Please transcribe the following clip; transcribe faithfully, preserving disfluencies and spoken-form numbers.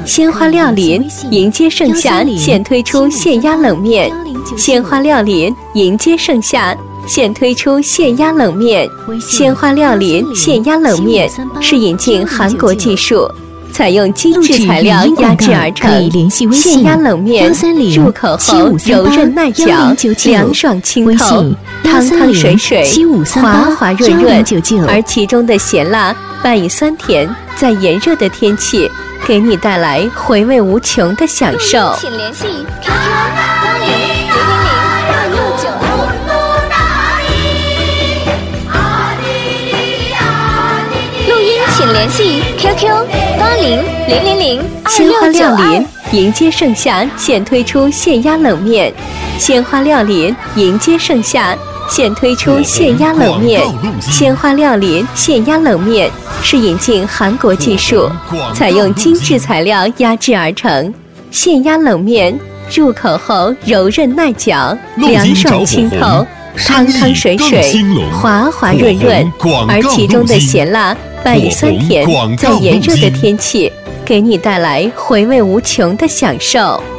鲜花料理迎接盛夏，现推出现压冷面。鲜花料理迎接盛夏，现推出现压冷面。鲜花料理现压冷面是引进韩国技术，采用精致材料压制而成。现压冷面入口后柔韧耐嚼，凉爽清透，汤汤水水，滑滑润润，而其中的咸辣伴以酸甜，在炎热的天气给你带来回味无穷的享受。 请联系 Q Q 八零零零零二六九二。录音请联系 Q Q 八零零零零二六九二。 鲜花料理迎接盛夏，现推出现压冷面。鲜花料理迎接盛夏，现推出现压冷面。鲜花料理现压冷面是引进韩国技术，采用精致材料压制而成。现压冷面入口后柔韧耐嚼，凉爽清透，汤汤水水，滑滑润润，而其中的咸辣伴以酸甜，在炎热的天气给你带来回味无穷的享受。